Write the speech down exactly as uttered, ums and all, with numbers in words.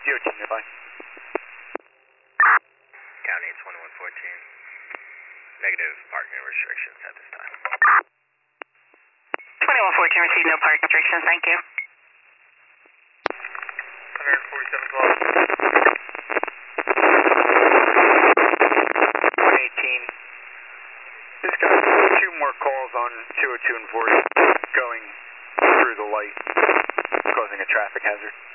D O T nearby. County twenty-one fourteen. Negative parking restrictions at this time. twenty-one fourteen received no parking restrictions, thank you. one forty-seven twelve. one eighteen. Just got two more calls on two oh two and forty going through the light, causing a traffic hazard.